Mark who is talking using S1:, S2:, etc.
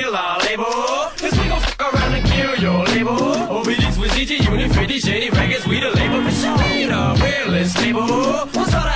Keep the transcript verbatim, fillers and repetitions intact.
S1: kill our label. Cause we gon' fuck around and kill your label. Oh, we this was D J Unit, fifty Shady Records, we the label for sure. We the realest label. What's all